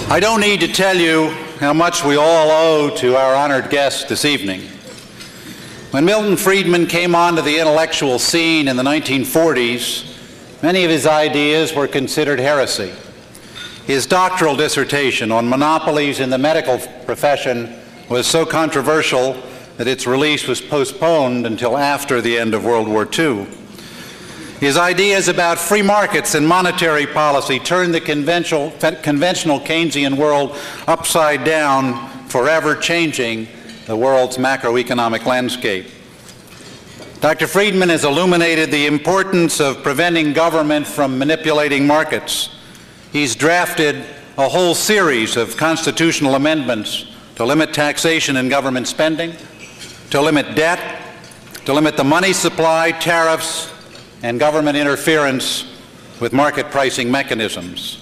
I don't need to tell you how much we all owe to our honored guest this evening. When Milton Friedman came onto the intellectual scene in the 1940s, many of his ideas were considered heresy. His doctoral dissertation on monopolies in the medical profession was so controversial that its release was postponed until after the end of World War II. His ideas about free markets and monetary policy turned the conventional Keynesian world upside down, forever changing the world's macroeconomic landscape. Dr. Friedman has illuminated the importance of preventing government from manipulating markets. He's drafted a whole series of constitutional amendments to limit taxation and government spending, to limit debt, to limit the money supply, tariffs, and government interference with market pricing mechanisms.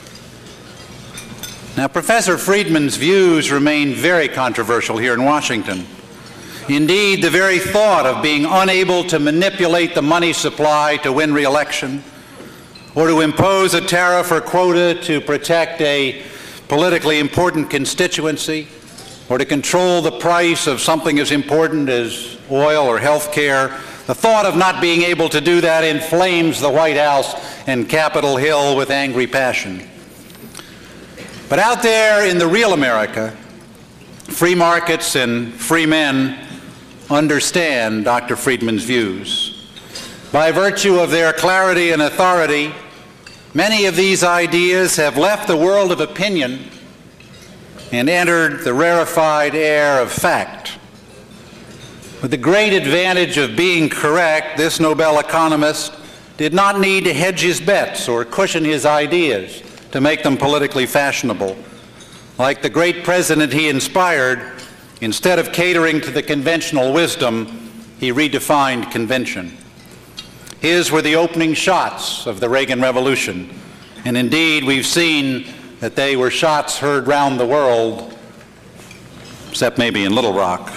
Now, Professor Friedman's views remain very controversial here in Washington. Indeed, the very thought of being unable to manipulate the money supply to win re-election, or to impose a tariff or quota to protect a politically important constituency, or to control the price of something as important as oil or health care, the thought of not being able to do that inflames the White House and Capitol Hill with angry passion. But out there in the real America, free markets and free men understand Dr. Friedman's views. By virtue of their clarity and authority, many of these ideas have left the world of opinion and entered the rarefied air of fact. With the great advantage of being correct, this Nobel economist did not need to hedge his bets or cushion his ideas to make them politically fashionable. Like the great president he inspired, instead of catering to the conventional wisdom, he redefined convention. His were the opening shots of the Reagan Revolution, and indeed we've seen that they were shots heard round the world, except maybe in Little Rock.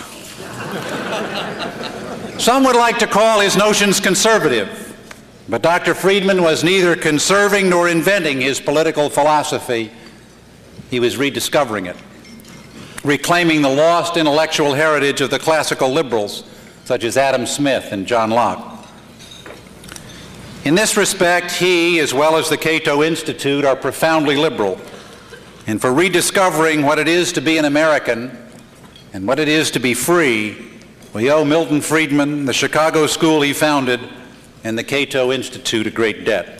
Some would like to call his notions conservative, but Dr. Friedman was neither conserving nor inventing his political philosophy. He was rediscovering it, reclaiming the lost intellectual heritage of the classical liberals, such as Adam Smith and John Locke. In this respect, he, as well as the Cato Institute, are profoundly liberal. And for rediscovering what it is to be an American and what it is to be free, we owe Milton Friedman, the Chicago school he founded, and the Cato Institute a great debt.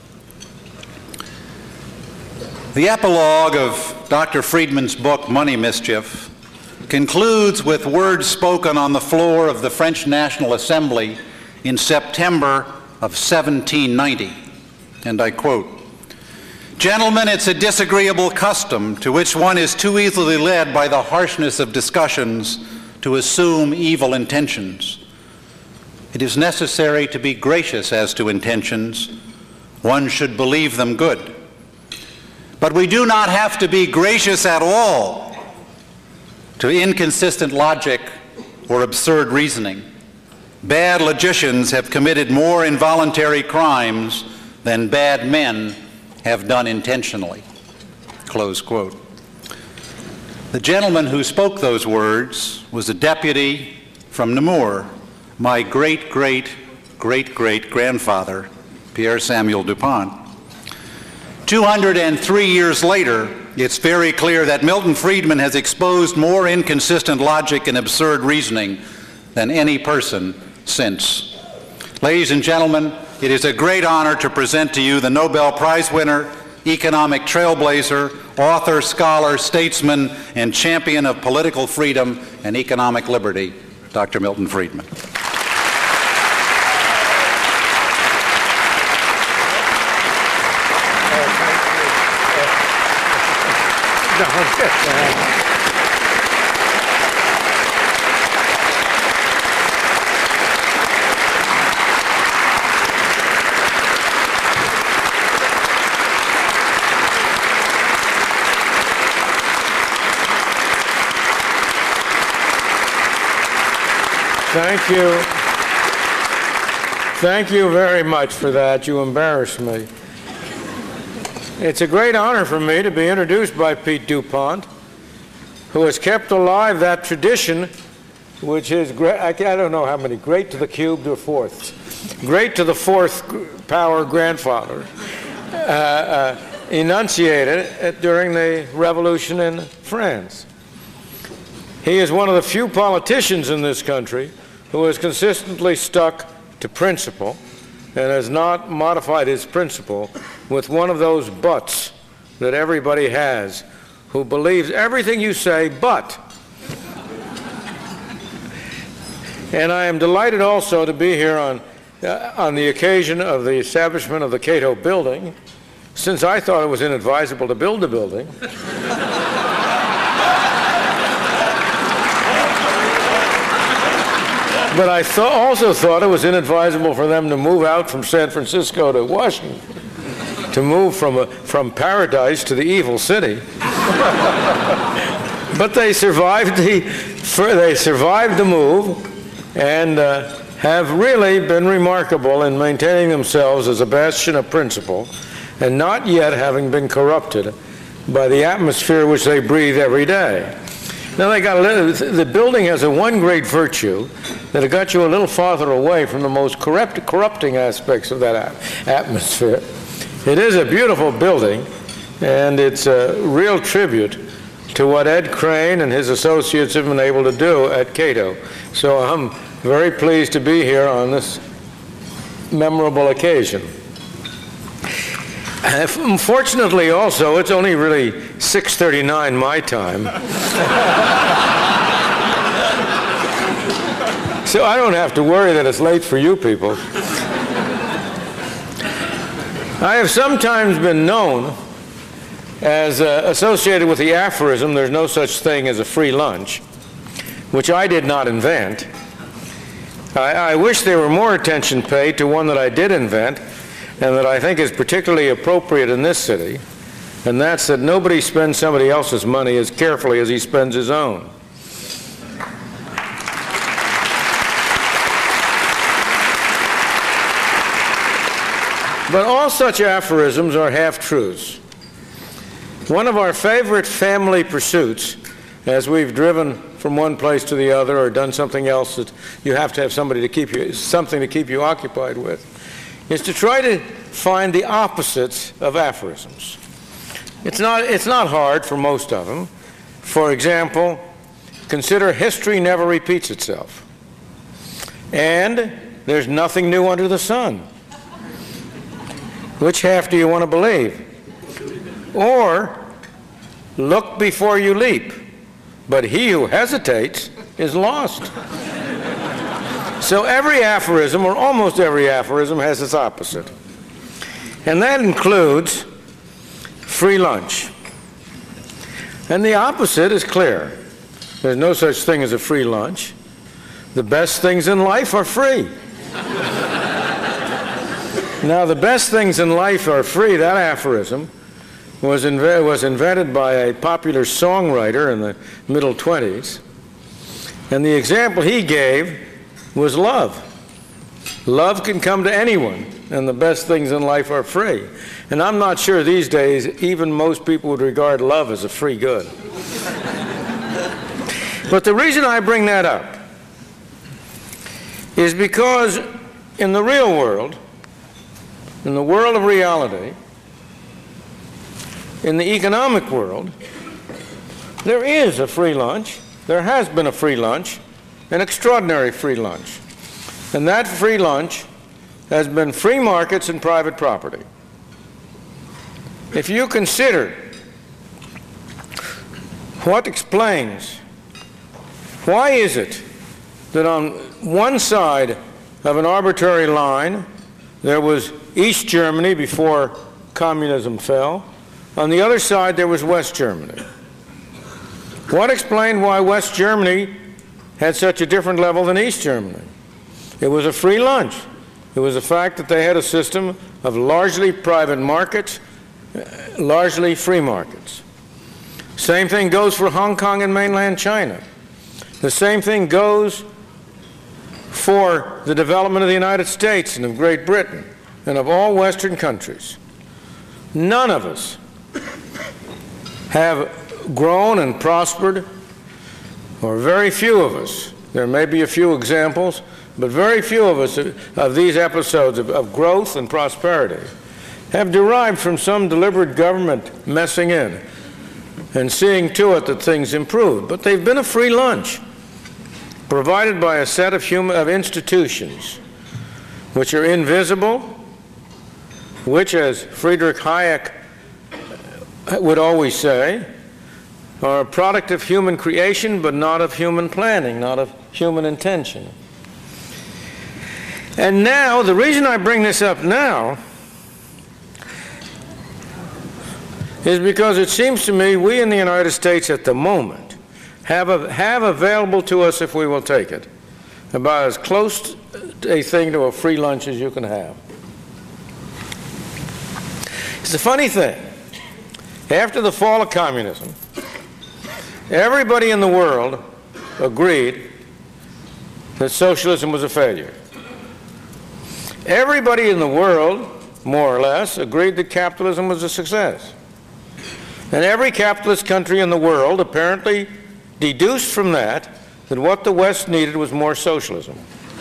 The epilogue of Dr. Friedman's book, Money Mischief, concludes with words spoken on the floor of the French National Assembly in September of 1790, and I quote, "Gentlemen, it's a disagreeable custom to which one is too easily led by the harshness of discussions to assume evil intentions. It is necessary to be gracious as to intentions. One should believe them good. But we do not have to be gracious at all to inconsistent logic or absurd reasoning. Bad logicians have committed more involuntary crimes than bad men have done intentionally." Close quote. The gentleman who spoke those words was a deputy from Nemours, my great-great-great-great-grandfather, Pierre Samuel Dupont. 203 years later, it's very clear that Milton Friedman has exposed more inconsistent logic and absurd reasoning than any person since. Ladies and gentlemen, it is a great honor to present to you the Nobel Prize winner, economic trailblazer, author, scholar, statesman, and champion of political freedom and economic liberty, Dr. Milton Friedman. Thank you. Thank you very much for that. You embarrassed me. It's a great honor for me to be introduced by Pete DuPont, who has kept alive that tradition, which is, I don't know how many, great to the cubed or fourths, great to the fourth power grandfather, enunciated during the revolution in France. He is one of the few politicians in this country who has consistently stuck to principle and has not modified his principle with one of those buts that everybody has, who believes everything you say but. And I am delighted also to be here on the occasion of the establishment of the Cato building, since I thought it was inadvisable to build the building. But I also thought it was inadvisable for them to move out from San Francisco to Washington, to move from paradise to the evil city. But they survived the move and have really been remarkable in maintaining themselves as a bastion of principle and not yet having been corrupted by the atmosphere which they breathe every day. Now the building has one great virtue, that it got you a little farther away from the most corrupting aspects of that atmosphere. It is a beautiful building, and it's a real tribute to what Ed Crane and his associates have been able to do at Cato. So I'm very pleased to be here on this memorable occasion. Unfortunately, also, it's only really 6:39 my time. So I don't have to worry that it's late for you people. I have sometimes been known as associated with the aphorism, "There's no such thing as a free lunch," which I did not invent. I wish there were more attention paid to one that I did invent, and that I think is particularly appropriate in this city, and that's that nobody spends somebody else's money as carefully as he spends his own. But all such aphorisms are half-truths. One of our favorite family pursuits, as we've driven from one place to the other or done something else that you have to have something to keep you occupied with, is to try to find the opposites of aphorisms. It's not hard for most of them. For example, consider history never repeats itself. And there's nothing new under the sun. Which half do you want to believe? Or, look before you leap, but he who hesitates is lost. So every aphorism, or almost every aphorism, has its opposite. And that includes free lunch. And the opposite is clear. There's no such thing as a free lunch. The best things in life are free. Now, the best things in life are free, that aphorism was invented by a popular songwriter in the middle 20s. And the example he gave was love. Love can come to anyone, and the best things in life are free. And I'm not sure these days even most people would regard love as a free good. But the reason I bring that up is because in the real world, in the world of reality, in the economic world, there is a free lunch. There has been a free lunch, an extraordinary free lunch. And that free lunch has been free markets and private property. If you consider what explains, why is it that on one side of an arbitrary line there was East Germany before communism fell, on the other side there was West Germany? What explained why West Germany had such a different level than East Germany? It was a free lunch. It was the fact that they had a system of largely private markets, largely free markets. Same thing goes for Hong Kong and mainland China. The same thing goes for the development of the United States and of Great Britain and of all Western countries. none of us have grown and prospered, or very few of us. There may be a few examples, but very few of us of these episodes of growth and prosperity have derived from some deliberate government messing in and seeing to it that things improve. But they've been a free lunch provided by a set of institutions which are invisible, which, as Friedrich Hayek would always say, are a product of human creation, but not of human planning, not of human intention. And now, the reason I bring this up now is because it seems to me we in the United States at the moment have available to us, if we will take it, about as close a thing to a free lunch as you can have. It's a funny thing. After the fall of communism, everybody in the world agreed that socialism was a failure. Everybody in the world, more or less, agreed that capitalism was a success. And every capitalist country in the world apparently deduced from that that what the West needed was more socialism.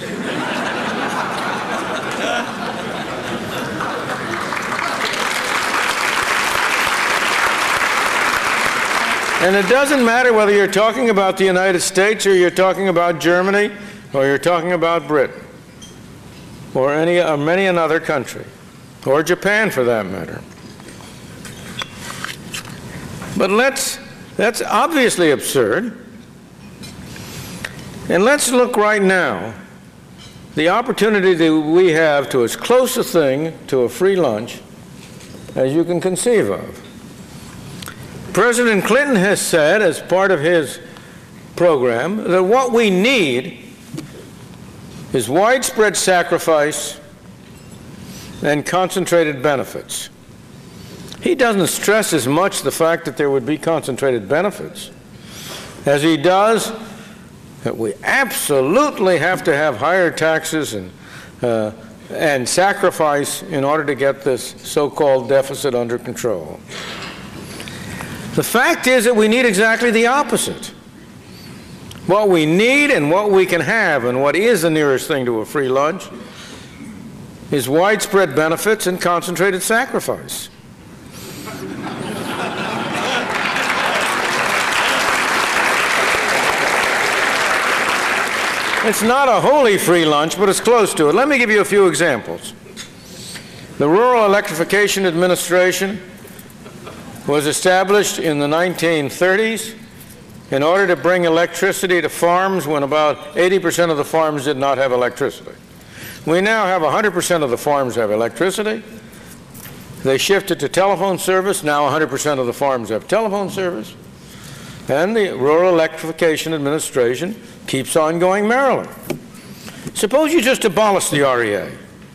And it doesn't matter whether you're talking about the United States or you're talking about Germany or you're talking about Britain or many another country, or Japan for that matter. But that's obviously absurd. And let's look right now, the opportunity that we have to as close a thing to a free lunch as you can conceive of. President Clinton has said, as part of his program, that what we need is widespread sacrifice and concentrated benefits. He doesn't stress as much the fact that there would be concentrated benefits as he does that we absolutely have to have higher taxes and sacrifice in order to get this so-called deficit under control. The fact is that we need exactly the opposite. What we need and what we can have, and what is the nearest thing to a free lunch, is widespread benefits and concentrated sacrifice. It's not a wholly free lunch, but it's close to it. Let me give you a few examples. The Rural Electrification Administration was established in the 1930s in order to bring electricity to farms when about 80% of the farms did not have electricity. We now have 100% of the farms have electricity. They shifted to telephone service. Now 100% of the farms have telephone service. And the Rural Electrification Administration keeps on going merrily. Suppose you just abolish the REA.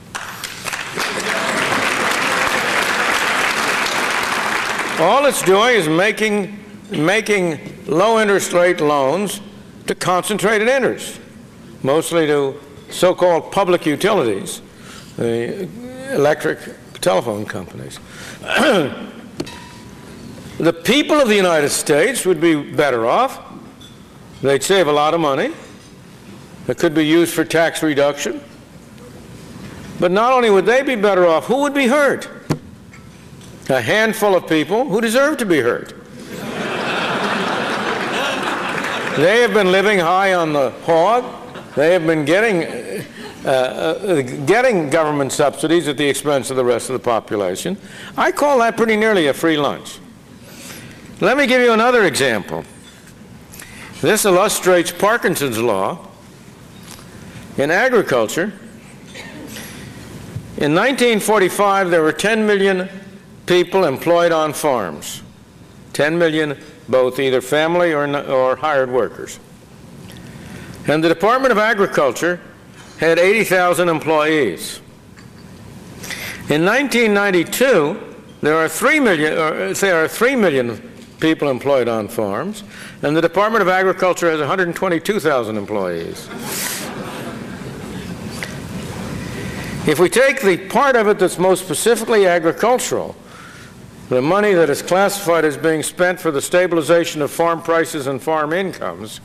All it's doing is making low interest rate loans to concentrated interest, mostly to so-called public utilities, the electric telephone companies. The people of the United States would be better off. They'd save a lot of money. It could be used for tax reduction. But not only would they be better off, who would be hurt? A handful of people who deserve to be hurt. They have been living high on the hog. They have been getting government subsidies at the expense of the rest of the population. I call that pretty nearly a free lunch. Let me give you another example. This illustrates Parkinson's law. In agriculture, in 1945, there were 10 million people employed on farms. 10 million, both either family or hired workers. And the Department of Agriculture had 80,000 employees. In 1992, there are 3 million people employed on farms, and the Department of Agriculture has 122,000 employees. If we take the part of it that's most specifically agricultural, the money that is classified as being spent for the stabilization of farm prices and farm incomes,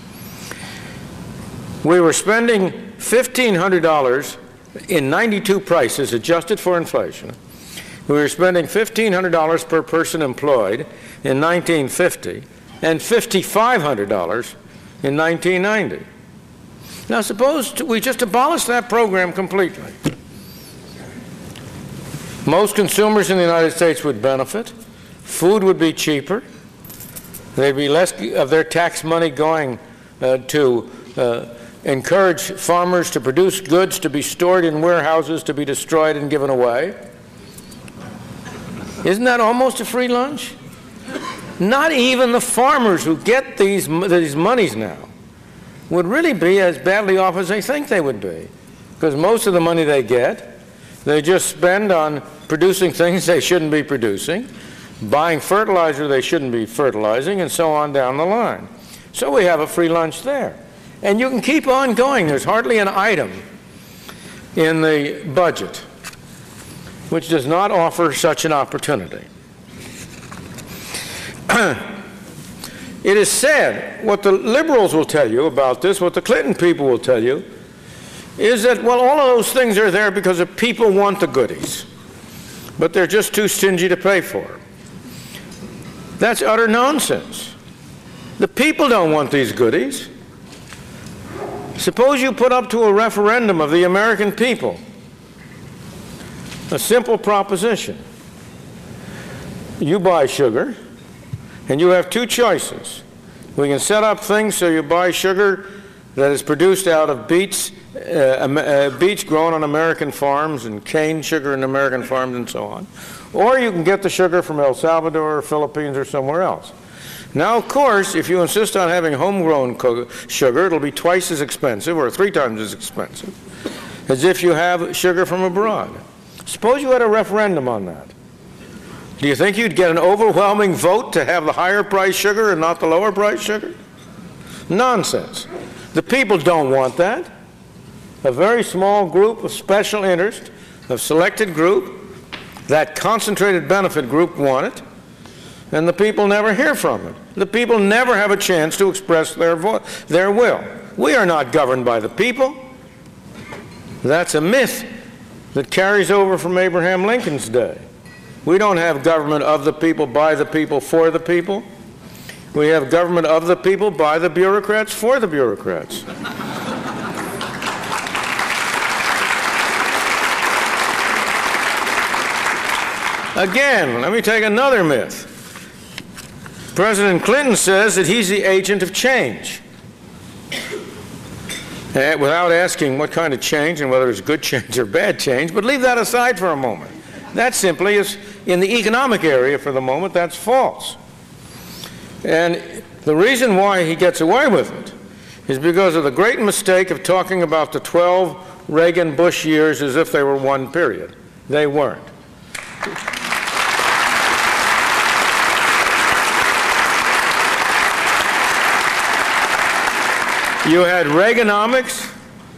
we were spending $1,500 in 92 prices adjusted for inflation. We were spending $1,500 per person employed in 1950 and $5,500 in 1990. Now suppose we just abolish that program completely. Most consumers in the United States would benefit. Food would be cheaper. There'd be less of their tax money going to encourage farmers to produce goods to be stored in warehouses to be destroyed and given away. Isn't that almost a free lunch? Not even the farmers who get these monies now would really be as badly off as they think they would be, because most of the money they get, they just spend on producing things they shouldn't be producing, buying fertilizer they shouldn't be fertilizing, and so on down the line. So we have a free lunch there. And you can keep on going. There's hardly an item in the budget which does not offer such an opportunity. It is said, what the liberals will tell you about this, what the Clinton people will tell you, is that, well, all of those things are there because the people want the goodies, but they're just too stingy to pay for them. That's utter nonsense. The people don't want these goodies. Suppose you put up to a referendum of the American people a simple proposition. You buy sugar, and you have two choices. We can set up things so you buy sugar that is produced out of beets grown on American farms, and cane sugar in American farms, and so on. Or you can get the sugar from El Salvador or Philippines or somewhere else. Now, of course, if you insist on having homegrown sugar, it'll be twice as expensive or 3 times as expensive as if you have sugar from abroad. Suppose you had a referendum on that. Do you think you'd get an overwhelming vote to have the higher price sugar and not the lower price sugar? Nonsense. The people don't want that. A very small group of special interest, a selected group, that concentrated benefit group want it, and the people never hear from it. The people never have a chance to express their will. We are not governed by the people. That's a myth that carries over from Abraham Lincoln's day. We don't have government of the people, by the people, for the people. We have government of the people, by the bureaucrats, for the bureaucrats. Again, let me take another myth. President Clinton says that he's the agent of change. Without asking what kind of change and whether it's good change or bad change, but leave that aside for a moment. That simply is, in the economic area for the moment, that's false. And the reason why he gets away with it is because of the great mistake of talking about the 12 Reagan-Bush years as if they were one period. They weren't. You had Reaganomics,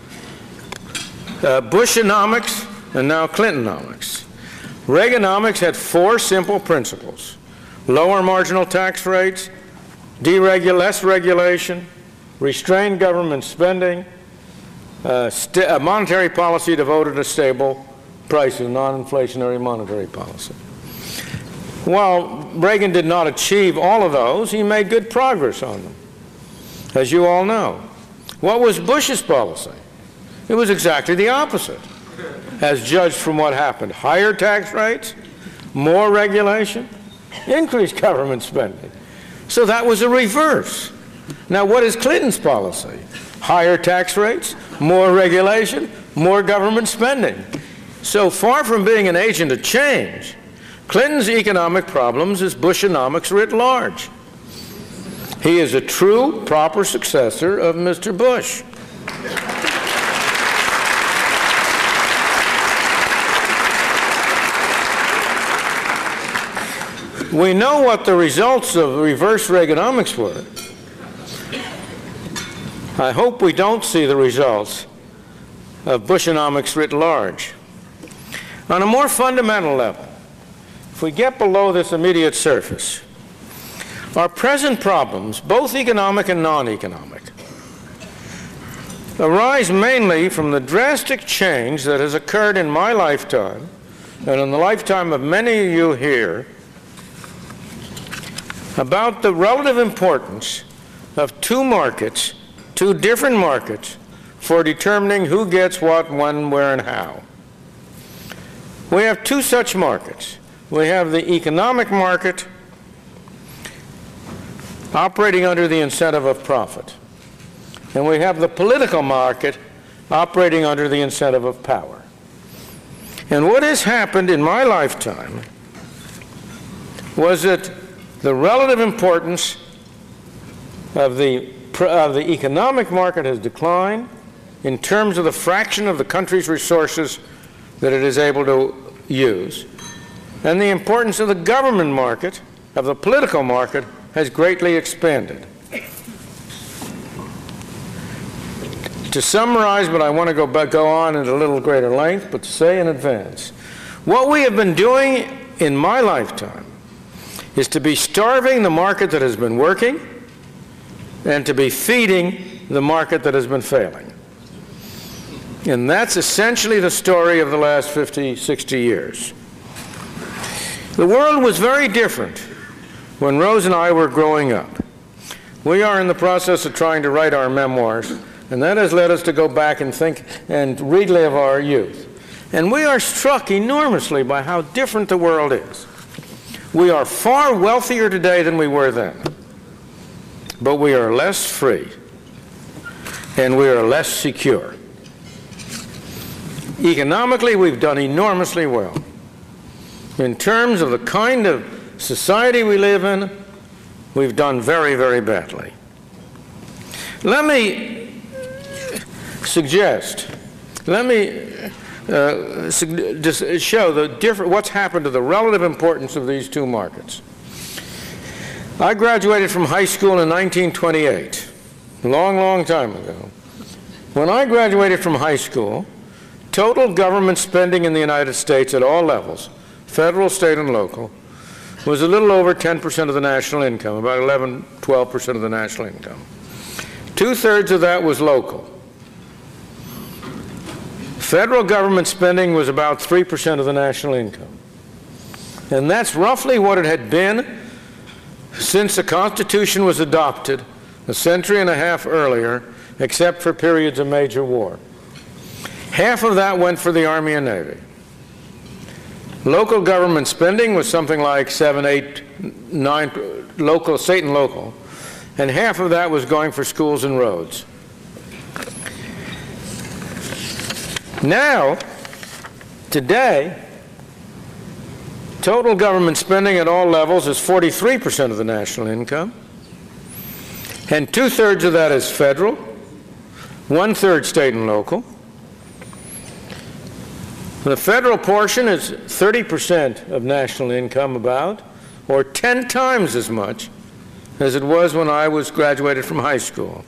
Bushonomics, and now Clintonomics. Reaganomics had 4 simple principles: lower marginal tax rates, less regulation, restrained government spending, a monetary policy devoted to stable prices, non-inflationary monetary policy. While Reagan did not achieve all of those, he made good progress on them, as you all know. What was Bush's policy? It was exactly the opposite, as judged from what happened. Higher tax rates, more regulation, increased government spending. So that was a reverse. Now, what is Clinton's policy? Higher tax rates, more regulation, more government spending. So far from being an agent of change, Clinton's economic problems is Bushonomics writ large. He is a true, proper successor of Mr. Bush. We know what the results of reverse Reaganomics were. I hope we don't see the results of Bushonomics writ large. On a more fundamental level, if we get below this immediate surface, our present problems, both economic and non-economic, arise mainly from the drastic change that has occurred in my lifetime and in the lifetime of many of you here about the relative importance of two markets, two different markets, for determining who gets what, when, where, and how. We have two such markets. We have the economic market operating under the incentive of profit. And we have the political market operating under the incentive of power. And what has happened in my lifetime was that the relative importance of the economic market has declined in terms of the fraction of the country's resources that it is able to use. And the importance of the government market, of the political market, has greatly expanded. To summarize, but I want to go on at a little greater length, but to say in advance, what we have been doing in my lifetime is to be starving the market that has been working and to be feeding the market that has been failing. And that's essentially the story of the last 50, 60 years. The world was very different when Rose and I were growing up. We are in the process of trying to write our memoirs, and that has led us to go back and think and relive our youth. And we are struck enormously by how different the world is. We are far wealthier today than we were then, but we are less free, and we are less secure. Economically, we've done enormously well. In terms of the kind of society we live in, we've done very, very badly. Let me suggest, just show what's happened to the relative importance of these two markets. I graduated from high school in 1928, a long, long time ago. When I graduated from high school, total government spending in the United States at all levels, federal, state, and local, was a little over 10% of the national income, about 11, 12% of the national income. 2/3 of that was local. Federal government spending was about 3% of the national income. And that's roughly what it had been since the Constitution was adopted a century and a half earlier, except for periods of major war. Half of that went for the Army and Navy. Local government spending was something like 7, 8, 9, local, state and local, and half of that was going for schools and roads. Now, today, total government spending at all levels is 43% of the national income, and 2/3 of that is federal, 1/3 state and local. The federal portion is 30% of national income about, or 10 times as much as it was when I was graduated from high school.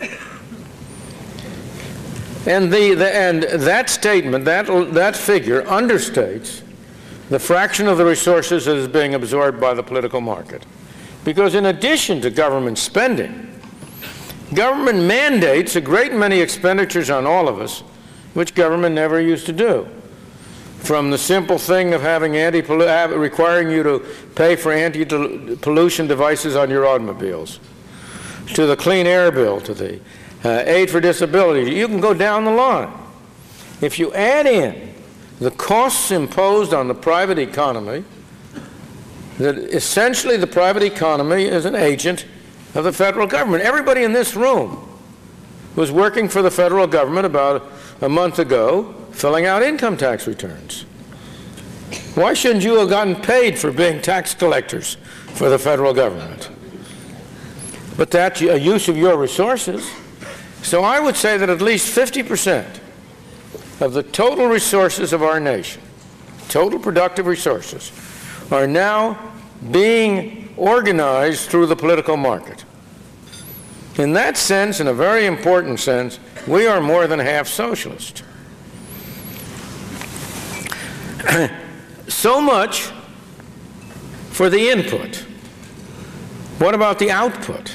And that statement, that figure understates the fraction of the resources that is being absorbed by the political market. Because in addition to government spending, government mandates a great many expenditures on all of us, which government never used to do. From the simple thing of having requiring you to pay for anti-pollution devices on your automobiles, to the clean air bill, to the aid for disability. You can go down the line. If you add in the costs imposed on the private economy, that essentially the private economy is an agent of the federal government. Everybody in this room was working for the federal government about a month ago, filling out income tax returns. Why shouldn't you have gotten paid for being tax collectors for the federal government? But that's a use of your resources. So I would say that at least 50% of the total resources of our nation, total productive resources, are now being organized through the political market. In that sense, in a very important sense, we are more than half socialist. So much for the input. What about the output?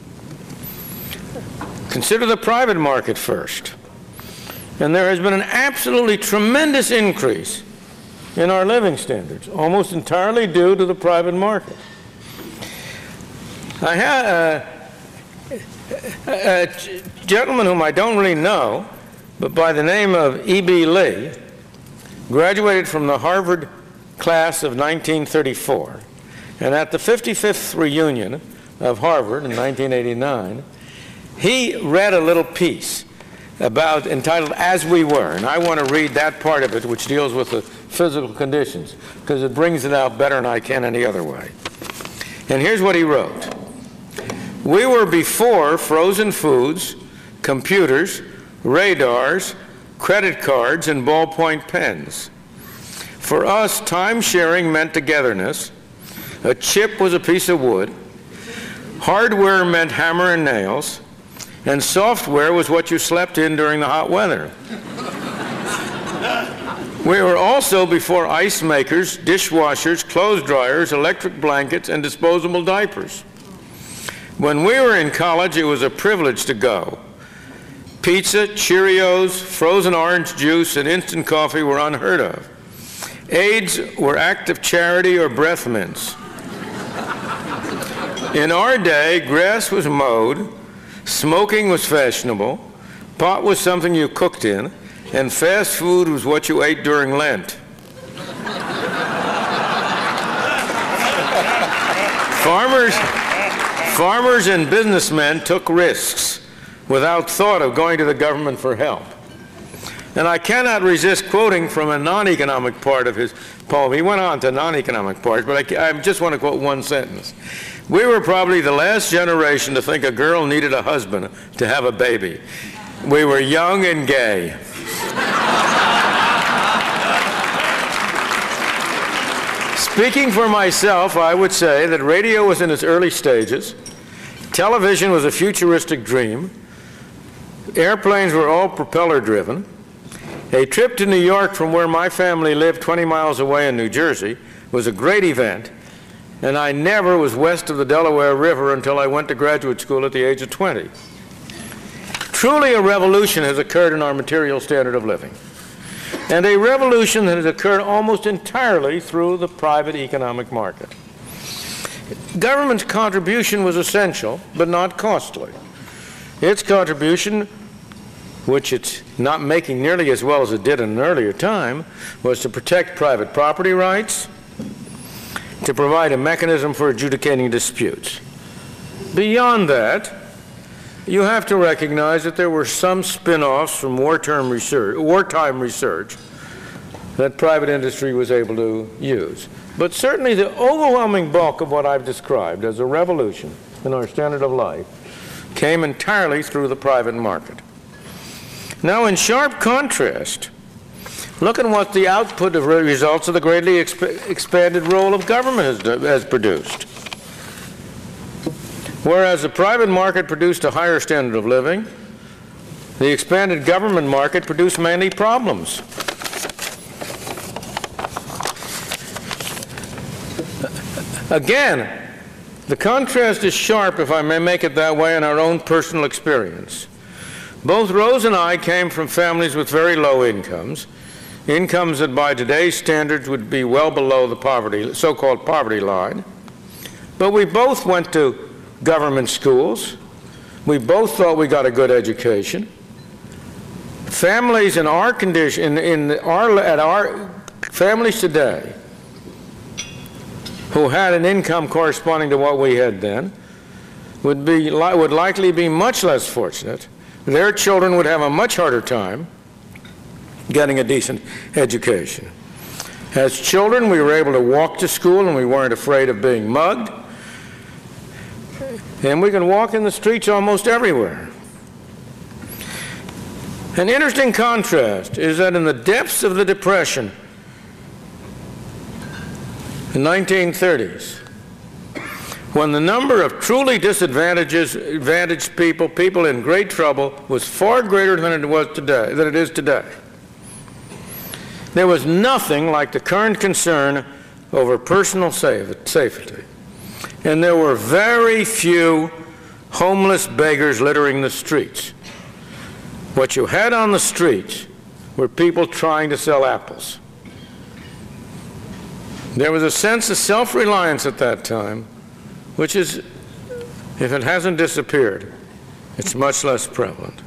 Consider the private market first. And there has been an absolutely tremendous increase in our living standards, almost entirely due to the private market. I had a gentleman whom I don't really know, but by the name of E.B. Lee, graduated from the Harvard class of 1934. And at the 55th reunion of Harvard in 1989, he read a little piece entitled As We Were, and I want to read that part of it which deals with the physical conditions, because it brings it out better than I can any other way. And here's what he wrote. We were before frozen foods, computers, radars, credit cards, and ballpoint pens. For us, time sharing meant togetherness. A chip was a piece of wood. Hardware meant hammer and nails. And software was what you slept in during the hot weather. We were also before ice makers, dishwashers, clothes dryers, electric blankets, and disposable diapers. When we were in college, it was a privilege to go. Pizza, Cheerios, frozen orange juice, and instant coffee were unheard of. Aids were acts of charity or breath mints. In our day, grass was mowed, smoking was fashionable, pot was something you cooked in, and fast food was what you ate during Lent. Farmers and businessmen took risks without thought of going to the government for help. And I cannot resist quoting from a non-economic part of his poem. He went on to non-economic parts, but I just want to quote one sentence. We were probably the last generation to think a girl needed a husband to have a baby. We were young and gay. Speaking for myself, I would say that radio was in its early stages. Television was a futuristic dream. Airplanes were all propeller-driven. A trip to New York from where my family lived 20 miles away in New Jersey was a great event, and I never was west of the Delaware River until I went to graduate school at the age of 20. Truly a revolution has occurred in our material standard of living, and a revolution that has occurred almost entirely through the private economic market. Government's contribution was essential, but not costly. Its contribution, which it's not making nearly as well as it did in an earlier time, was to protect private property rights, to provide a mechanism for adjudicating disputes. Beyond that, you have to recognize that there were some spin-offs from wartime research that private industry was able to use. But certainly the overwhelming bulk of what I've described as a revolution in our standard of life came entirely through the private market. Now, in sharp contrast, look at what the output of results of the greatly expanded role of government has produced. Whereas the private market produced a higher standard of living, the expanded government market produced mainly problems. Again, the contrast is sharp, if I may make it that way, in our own personal experience. Both Rose and I came from families with very low incomes, incomes that by today's standards would be well below the so-called poverty line. But we both went to government schools. We both thought we got a good education. Families in our condition, at our families today, who had an income corresponding to what we had then, would likely be much less fortunate. Their children would have a much harder time getting a decent education. As children, we were able to walk to school and we weren't afraid of being mugged. And we can walk in the streets almost everywhere. An interesting contrast is that in the depths of the Depression, the 1930s, when the number of truly disadvantaged people in great trouble, was far greater than it is today. There was nothing like the current concern over personal safety. And there were very few homeless beggars littering the streets. What you had on the streets were people trying to sell apples. There was a sense of self-reliance at that time, which is, if it hasn't disappeared, it's much less prevalent.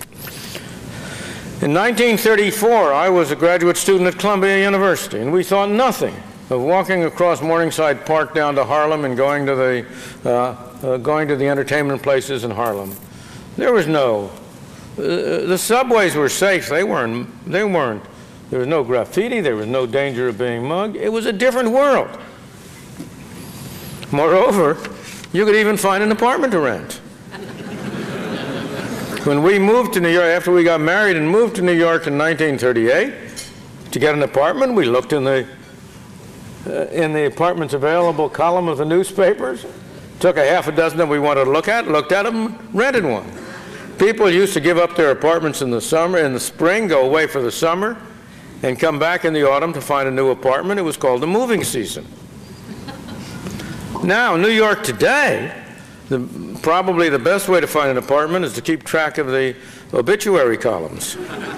In 1934, I was a graduate student at Columbia University, and we thought nothing of walking across Morningside Park down to Harlem and going to the entertainment places in Harlem. There was no, the subways were safe. There was no graffiti. There was no danger of being mugged. It was a different world. Moreover, you could even find an apartment to rent. When we moved to New York, after we got married and moved to New York in 1938, to get an apartment, we looked in the apartments available column of the newspapers, took a half a dozen that we wanted to looked at them, rented one. People used to give up their apartments in the spring, go away for the summer, and come back in the autumn to find a new apartment. It was called the moving season. Now, New York today, probably the best way to find an apartment is to keep track of the obituary columns.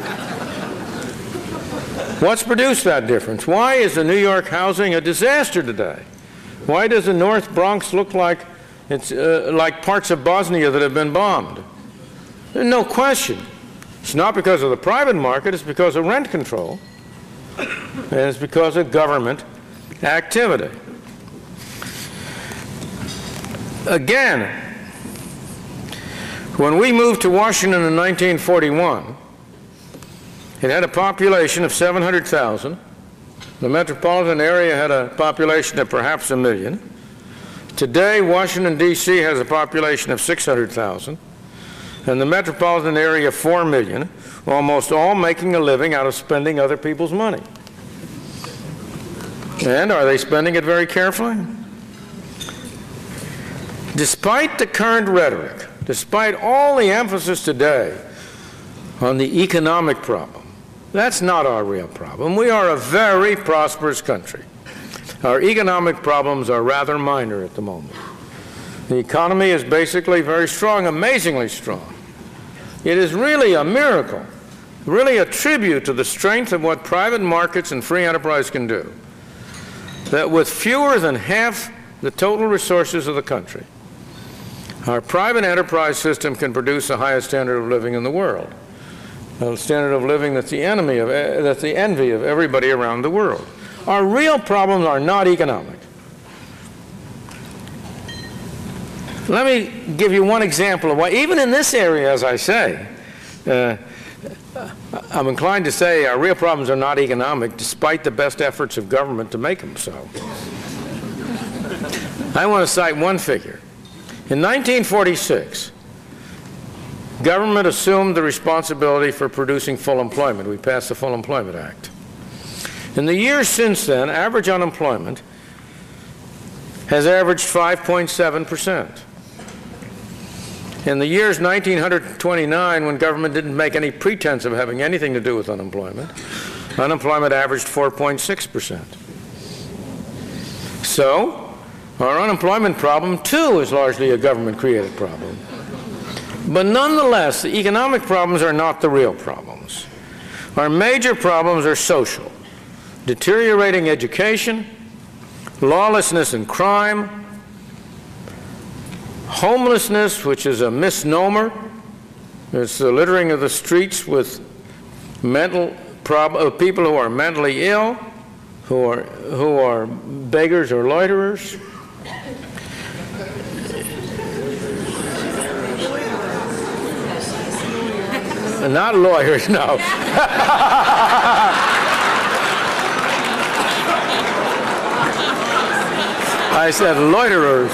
What's produced that difference? Why is the New York housing a disaster today? Why does the North Bronx look like it's like parts of Bosnia that have been bombed? There's no question. It's not because of the private market, it's because of rent control, and it's because of government activity. Again, when we moved to Washington in 1941, it had a population of 700,000. The metropolitan area had a population of perhaps 1 million. Today, Washington, D.C. has a population of 600,000, and the metropolitan area 4 million, almost all making a living out of spending other people's money. And are they spending it very carefully? Despite the current rhetoric, despite all the emphasis today on the economic problem, that's not our real problem. We are a very prosperous country. Our economic problems are rather minor at the moment. The economy is basically very strong, amazingly strong. It is really a miracle, really a tribute to the strength of what private markets and free enterprise can do, that with fewer than half the total resources of the country, our private enterprise system can produce the highest standard of living in the world, a standard of living that's the envy of everybody around the world. Our real problems are not economic. Let me give you one example of why, even in this area, as I say, I'm inclined to say our real problems are not economic, despite the best efforts of government to make them so. I want to cite one figure. In 1946, government assumed the responsibility for producing full employment. We passed the Full Employment Act. In the years since then, average unemployment has averaged 5.7%. In the years 1929, when government didn't make any pretense of having anything to do with unemployment, unemployment averaged 4.6%. So, our unemployment problem, too, is largely a government-created problem. But nonetheless, the economic problems are not the real problems. Our major problems are social: deteriorating education, lawlessness and crime, homelessness, which is a misnomer. It's the littering of the streets with people who are mentally ill, who are beggars or loiterers. Not lawyers, no. I said loiterers.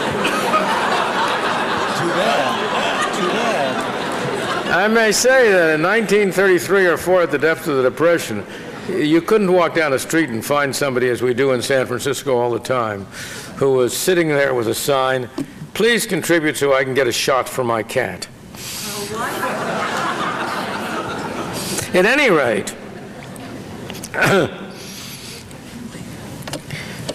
Too bad. Too bad. I may say that in 1933 or 4, at the depth of the Depression, you couldn't walk down a street and find somebody, as we do in San Francisco all the time, who was sitting there with a sign, "Please contribute so I can get a shot for my cat." At any rate,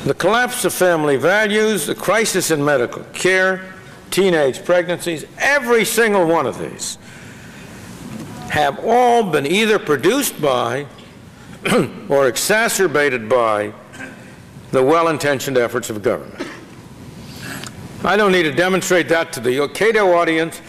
the collapse of family values, the crisis in medical care, teenage pregnancies, every single one of these have all been either produced by or exacerbated by the well-intentioned efforts of government. I don't need to demonstrate that to the Cato audience.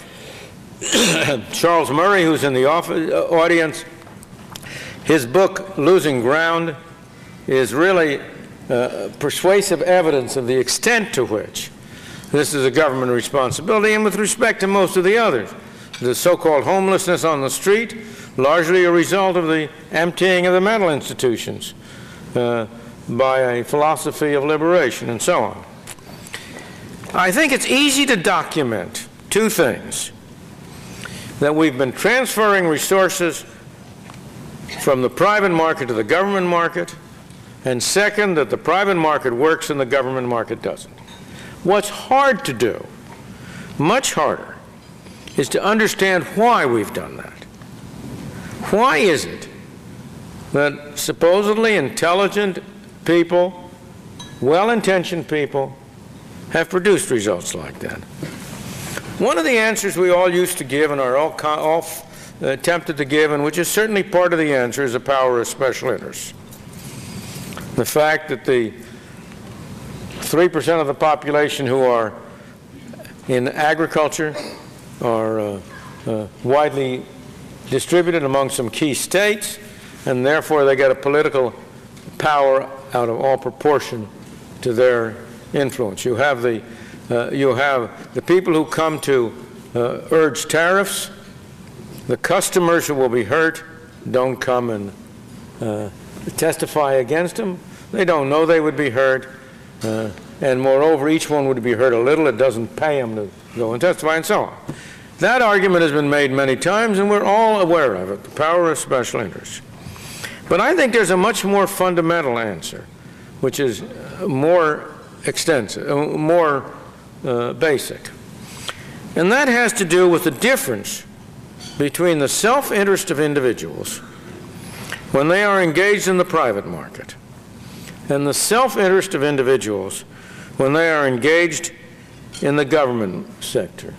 Charles Murray, who's in the audience, his book, Losing Ground, is really persuasive evidence of the extent to which this is a government responsibility, and with respect to most of the others. The so-called homelessness on the street, largely a result of the emptying of the mental institutions by a philosophy of liberation, and so on. I think it's easy to document two things: that we've been transferring resources from the private market to the government market, and second, that the private market works and the government market doesn't. What's hard to do, much harder, is to understand why we've done that. Why is it that supposedly intelligent people, well-intentioned people, have produced results like that? One of the answers we all used to give and are all tempted to give, and which is certainly part of the answer, is the power of special interests. The fact that the 3% of the population who are in agriculture are widely distributed among some key states, and therefore they get a political power out of all proportion to their influence. You have the people who come to urge tariffs. The customers who will be hurt don't come and testify against them. They don't know they would be hurt. And moreover, each one would be hurt a little. It doesn't pay them to go and testify, and so on. That argument has been made many times, and we're all aware of it, the power of special interests. But I think there's a much more fundamental answer, which is more extensive, more basic. And that has to do with the difference between the self-interest of individuals when they are engaged in the private market and the self-interest of individuals when they are engaged in the government sector.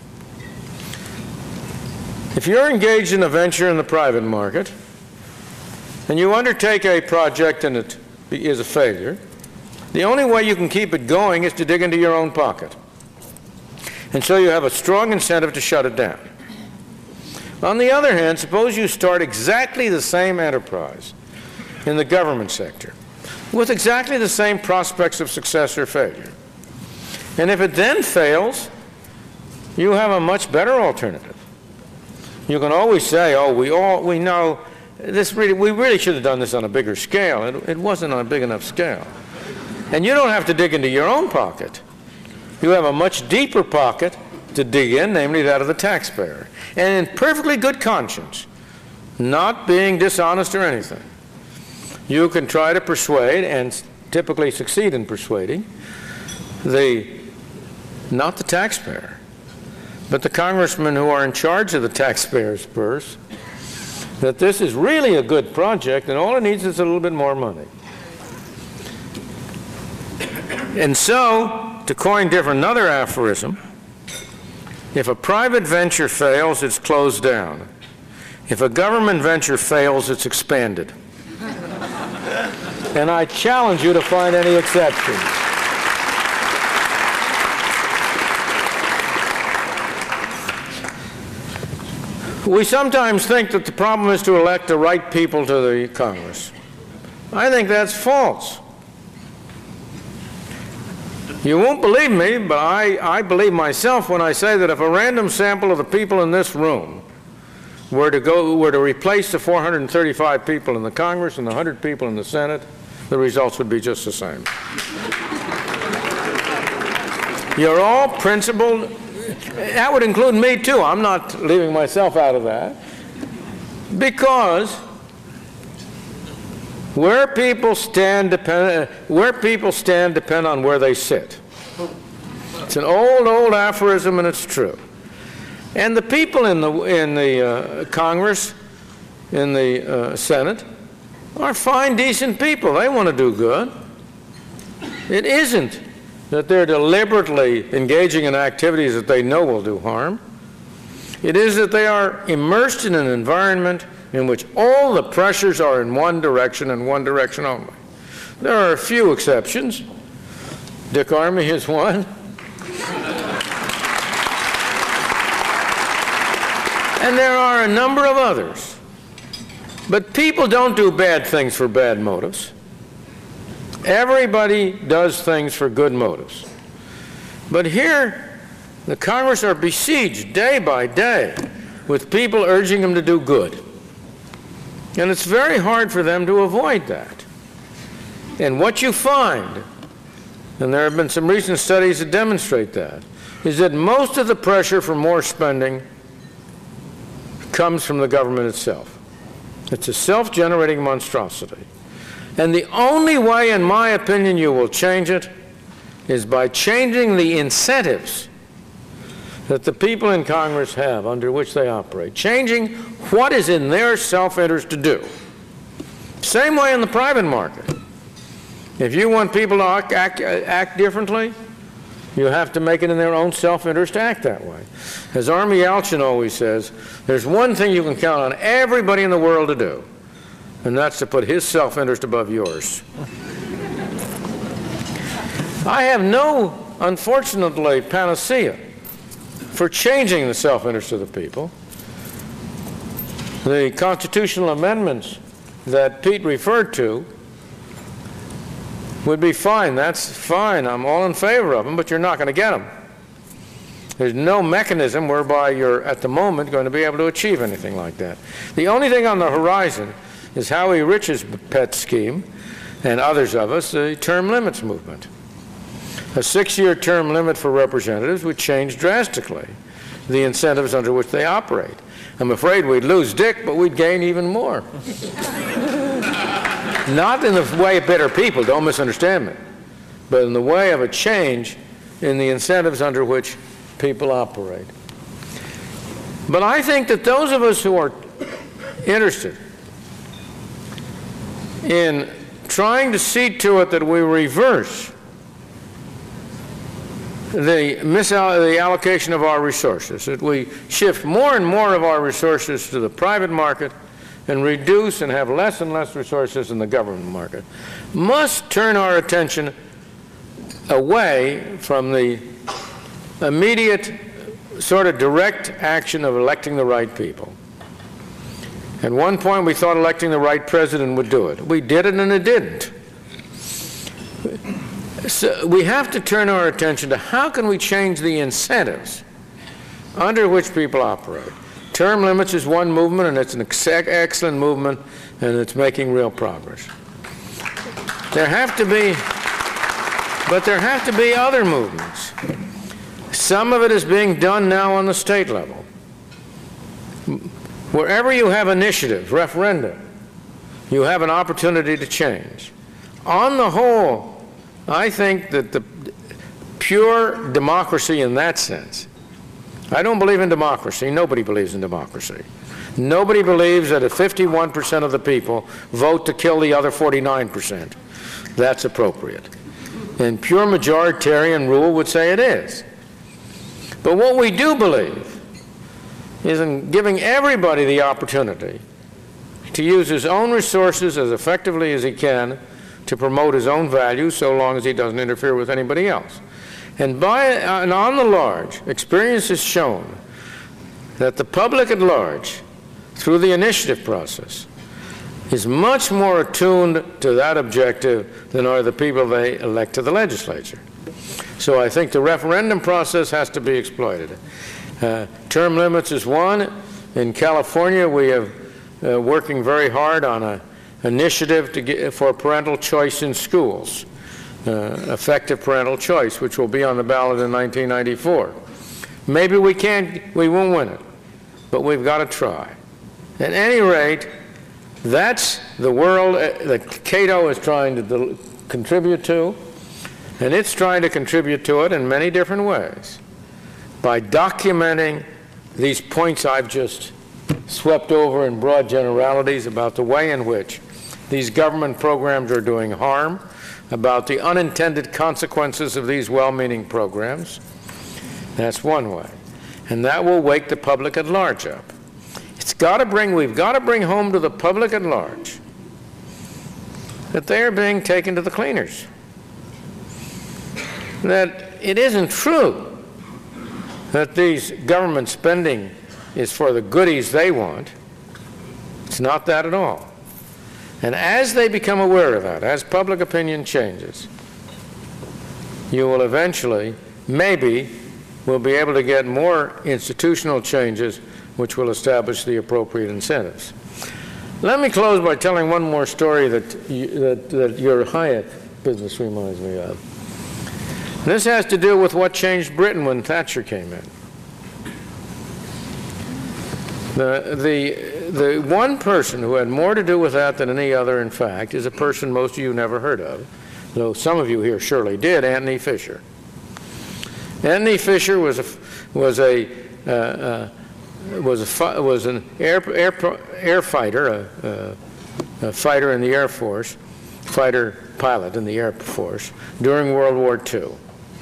If you're engaged in a venture in the private market and you undertake a project and it is a failure, the only way you can keep it going is to dig into your own pocket. And so you have a strong incentive to shut it down. On the other hand, suppose you start exactly the same enterprise in the government sector with exactly the same prospects of success or failure. And if it then fails, you have a much better alternative. You can always say, oh, we know this we really should have done this on a bigger scale. It wasn't on a big enough scale. And you don't have to dig into your own pocket. You have a much deeper pocket to dig in, namely that of the taxpayer. And in perfectly good conscience, not being dishonest or anything, you can try to persuade, and typically succeed in persuading, not the taxpayer, but the congressmen who are in charge of the taxpayer's purse, that this is really a good project and all it needs is a little bit more money. And so, to coin another aphorism, if a private venture fails, it's closed down. If a government venture fails, it's expanded. And I challenge you to find any exceptions. We sometimes think that the problem is to elect the right people to the Congress. I think that's false. You won't believe me, but I believe myself when I say that if a random sample of the people in this room were to replace the 435 people in the Congress and the 100 people in the Senate, the results would be just the same. You're all principled. That would include me too. I'm not leaving myself out of that. Because where people stand depend on where they sit. It's an old aphorism, and it's true. And the people in the Congress, in the Senate, are fine, decent people. They want to do good. It isn't that they're deliberately engaging in activities that they know will do harm. It is that they are immersed in an environment in which all the pressures are in one direction and one direction only. There are a few exceptions. Dick Armey is one. And there are a number of others. But people don't do bad things for bad motives. Everybody does things for good motives. But here, the Congress are besieged day by day with people urging them to do good. And it's very hard for them to avoid that. And what you find, and there have been some recent studies that demonstrate that, is that most of the pressure for more spending comes from the government itself. It's a self-generating monstrosity. And the only way, in my opinion, you will change it is by changing the incentives that the people in Congress have under which they operate, changing what is in their self-interest to do. Same way in the private market. If you want people to act differently, you have to make it in their own self-interest to act that way. As Army Yelchin always says, there's one thing you can count on everybody in the world to do, and that's to put his self-interest above yours. I have no, unfortunately, panacea for changing the self-interest of the people. The constitutional amendments that Pete referred to would be fine. That's fine. I'm all in favor of them, but you're not going to get them. There's no mechanism whereby you're, at the moment, going to be able to achieve anything like that. The only thing on the horizon is Howie Rich's pet scheme, and others of us, the term limits movement. A 6-year term limit for representatives would change drastically the incentives under which they operate. I'm afraid we'd lose Dick, but we'd gain even more. Not in the way of better people, don't misunderstand me, but in the way of a change in the incentives under which people operate. But I think that those of us who are interested in trying to see to it that we reverse the allocation of our resources, that we shift more and more of our resources to the private market and reduce and have less and less resources in the government market, must turn our attention away from the immediate sort of direct action of electing the right people. At one point we thought electing the right president would do it. We did it and it didn't. So we have to turn our attention to how can we change the incentives under which people operate. Term limits is one movement, and it's an excellent movement, and it's making real progress. But there have to be other movements. Some of it is being done now on the state level. Wherever you have initiative, referenda, you have an opportunity to change. On the whole, I think that the pure democracy in that sense, I don't believe in democracy. Nobody believes in democracy. Nobody believes that if 51% of the people vote to kill the other 49%, that's appropriate. And pure majoritarian rule would say it is. But what we do believe is in giving everybody the opportunity to use his own resources as effectively as he can to promote his own values, so long as he doesn't interfere with anybody else. And on the large, experience has shown that the public at large, through the initiative process, is much more attuned to that objective than are the people they elect to the legislature. So I think the referendum process has to be exploited. Term limits is one. In California, we have working very hard on an initiative for parental choice in schools. Effective parental choice, which will be on the ballot in 1994. Maybe we won't win it, but we've got to try. At any rate, that's the world that Cato is trying to contribute to, and it's trying to contribute to it in many different ways by documenting these points I've just swept over in broad generalities about the way in which these government programs are doing harm, about the unintended consequences of these well-meaning programs. That's one way. And that will wake the public at large up. We've got to bring home to the public at large that they are being taken to the cleaners. That it isn't true that these government spending is for the goodies they want. It's not that at all. And as they become aware of that, as public opinion changes, you will eventually, maybe, will be able to get more institutional changes which will establish the appropriate incentives. Let me close by telling one more story that your Hyatt business reminds me of. This has to do with what changed Britain when Thatcher came in. The one person who had more to do with that than any other, in fact, is a person most of you never heard of, though some of you here surely did, Anthony Fisher. Anthony Fisher was an air fighter, a fighter in the Air Force, fighter pilot in the Air Force during World War II,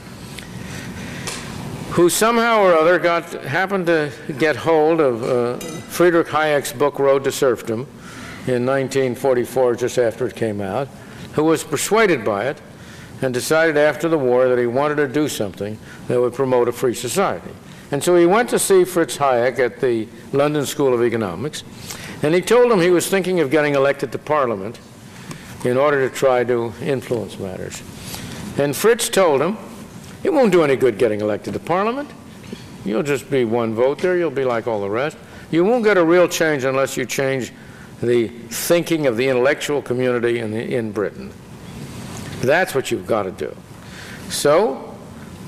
who somehow or other happened to get hold of Friedrich Hayek's book Road to Serfdom in 1944, just after it came out, who was persuaded by it and decided after the war that he wanted to do something that would promote a free society. And so he went to see Fritz Hayek at the London School of Economics, and he told him he was thinking of getting elected to Parliament in order to try to influence matters. And Fritz told him, it won't do any good getting elected to Parliament. You'll just be one vote there. You'll be like all the rest. You won't get a real change unless you change the thinking of the intellectual community in Britain. That's what you've got to do. So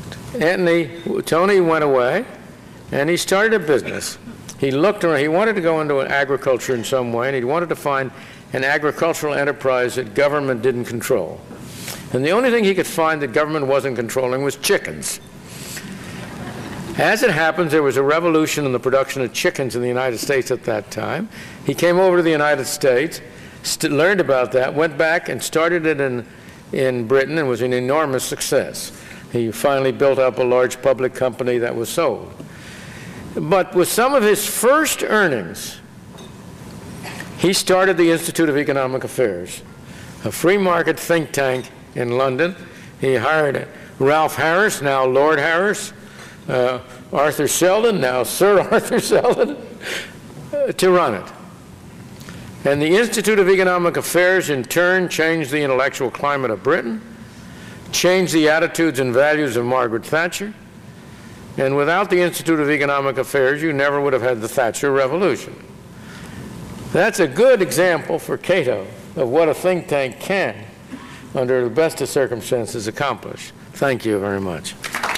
Tony went away, and he started a business. He looked around. He wanted to go into agriculture in some way, and he wanted to find an agricultural enterprise that government didn't control. And the only thing he could find that government wasn't controlling was chickens. As it happens, there was a revolution in the production of chickens in the United States at that time. He came over to the United States, learned about that, went back and started it in Britain, and was an enormous success. He finally built up a large public company that was sold. But with some of his first earnings, he started the Institute of Economic Affairs, a free market think tank in London. He hired Ralph Harris, now Lord Harris, Arthur Sheldon, now Sir Arthur Sheldon, to run it. And the Institute of Economic Affairs, in turn, changed the intellectual climate of Britain, changed the attitudes and values of Margaret Thatcher. And without the Institute of Economic Affairs, you never would have had the Thatcher Revolution. That's a good example for Cato of what a think tank can, under the best of circumstances, accomplish. Thank you very much.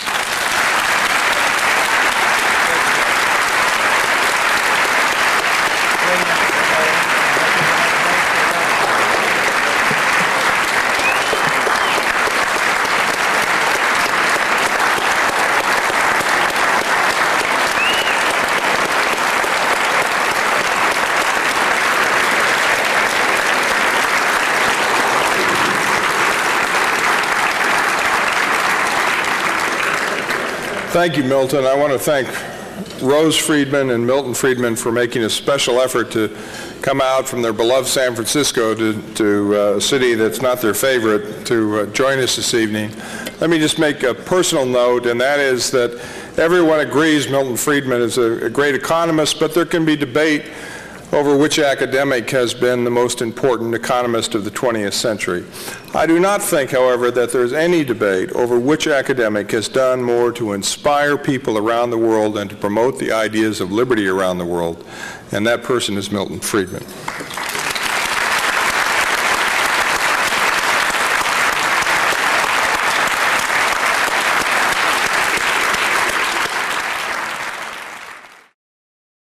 Thank you, Milton. I want to thank Rose Friedman and Milton Friedman for making a special effort to come out from their beloved San Francisco to a city that's not their favorite to join us this evening. Let me just make a personal note, and that is that everyone agrees Milton Friedman is a great economist, but there can be debate over which academic has been the most important economist of the 20th century. I do not think, however, that there's any debate over which academic has done more to inspire people around the world and to promote the ideas of liberty around the world, and that person is Milton Friedman.